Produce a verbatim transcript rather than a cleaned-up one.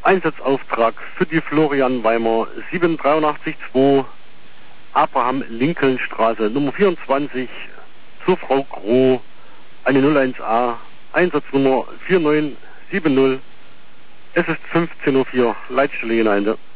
Einsatzauftrag für die Florian Weimer sieben drei acht zwei Abraham Lincoln Straße Nummer vierundzwanzig zur Frau Groh, eine null eins a, Einsatznummer vier neun sieben null. Es ist fünfzehn Uhr vier, Leitstelle Gemeinde.